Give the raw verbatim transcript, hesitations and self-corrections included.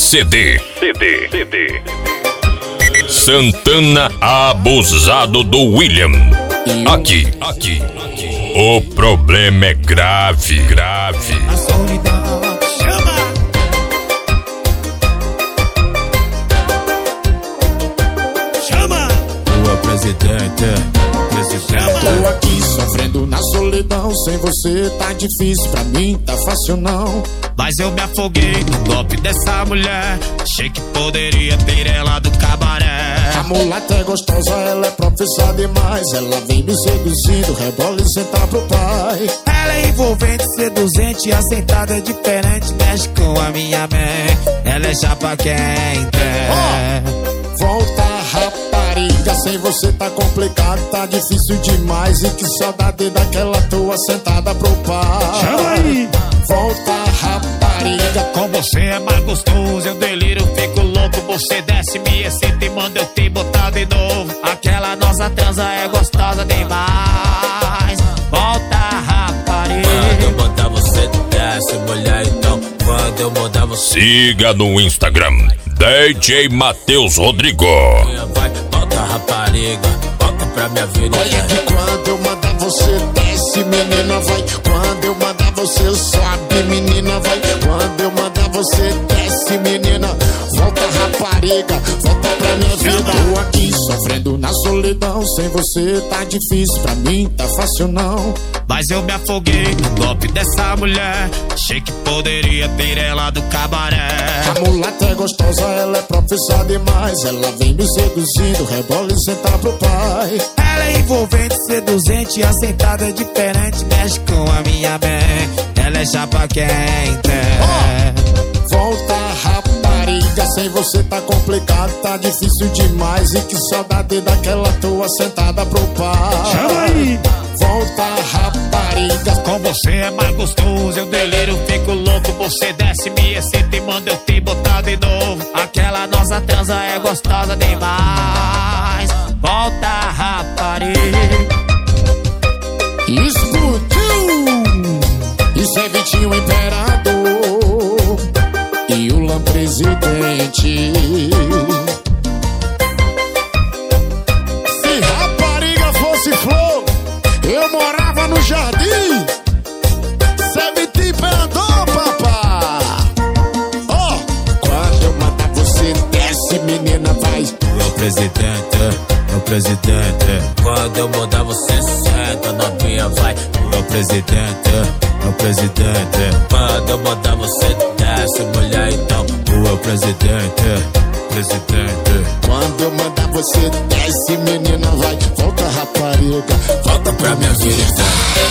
C D. C D. C D. Santana abusado do William. Aqui, aqui, aqui. O problema é grave, grave. A solidão chama. Chama. O presidente. Tô aqui sofrendo na solidão. Sem você tá difícil, pra mim tá fácil não. Mas eu me afoguei no golpe dessa mulher. Achei que poderia ter ela do cabaré. A mulata é gostosa, ela é profissa demais. Ela vem me seduzindo, rebola e senta pro pai. Ela é envolvente, seduzente, assentada é diferente. Mexe com a minha mente, ela é chapa quente. Oh, volta rapariga, sem você tá complicado, tá difícil demais. E que saudade daquela tua sentada pro pai. Chama aí. Volta rapariga, com você é mais gostoso, eu deliro, fico louco. Você desce, me excita e manda eu te botar de novo. Aquela nossa transa é gostosa demais. Volta rapariga. Quando eu botar você desce, mulher, então. Quando eu botar você... Siga no Instagram D J Matheus Rodrigo. Vai, volta rapariga, volta pra minha vida. Olha que quando eu mandar você desce, menina, vai. Quando eu mandar você sobe, menina, vai. Quando eu mandar você desce, menina, volta rapariga, volta pra minha vida. Tô aqui sofrendo na solidão. Sem você tá difícil, pra mim tá fácil não. Mas eu me afoguei no golpe dessa mulher. Achei que poderia ter ela do cabaré. A mulata é gostosa, ela é profissa demais. Ela vem me seduzindo, rebola e senta pro pai. Ela é envolvente, seduzente, assentada é diferente. Mexe com a minha mente, ela é chapa quente. Oh, volta rapariga, sem você tá complicado, tá difícil demais. E que saudade daquela tua sentada pro pai. Chama aí. Volta rapariga, com você é mais gostoso, eu deliro, fico louco. Você desce, me excita e manda eu te botar de novo. Aquela nossa transa é gostosa demais. Volta rapariga. Explodiu. Isso é Vitinho Imperador e o Lã Presidente. Se rapariga fosse flor, eu morava no jardim. Cê Vitinho Imperador, papá. Ó, oh, quando eu matar você desce, menina, vai. Meu presidente, meu presidente. Quando eu mandar você senta, novinha, vai. Meu presidente, meu presidente. Quando eu mandar você desce, mulher, então. Meu presidente, presidente. Quando eu mandar você desce, menina, vai. Volta rapariga, volta pra minha vida.